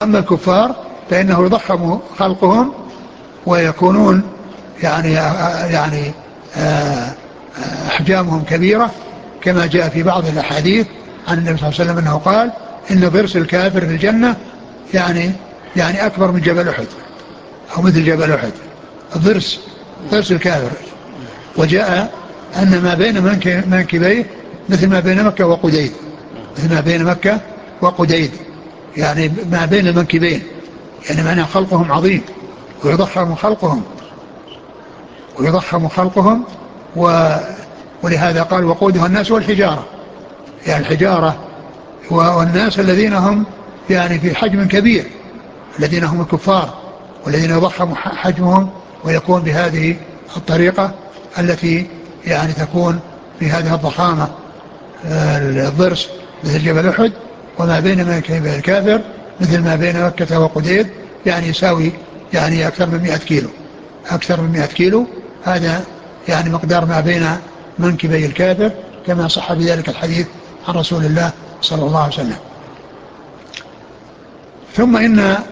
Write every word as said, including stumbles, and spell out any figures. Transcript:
أما الكفار فإنه يضخم خلقهم ويكونون يعني يعني أحجامهم كبيرة، كما جاء في بعض الأحاديث عن النبي صلى الله عليه وسلم أنه قال إن ضرس الكافر في الجنة يعني يعني أكبر من جبل أحد أو مثل جبل أحد، الضرس ضرس الكافر. وجاء أن ما بين منكبيه مثل ما بين مكة وقديد، مثل ما بين مكة وقديد، يعني ما بين المنكبين، يعني معنى خلقهم عظيم ويضخم خلقهم ويضخم خلقهم و ولهذا قال وقودها الناس والحجارة، يعني الحجارة والناس الذين هم يعني في حجم كبير، الذين هم الكفار والذين يضخم حجمهم ويكون بهذه الطريقة التي يعني تكون في هذه الضخامة. الضرس مثل جبل أحد، وما بين منكبي الكافر مثل ما بين مكة وقديد، يعني يساوي يعني أكثر من مئة كيلو، أكثر من مئة كيلو. هذا يعني مقدار ما بين منكبي الكافر، كما صح بذلك الحديث عن رسول الله صلى الله عليه وسلم. ثم إن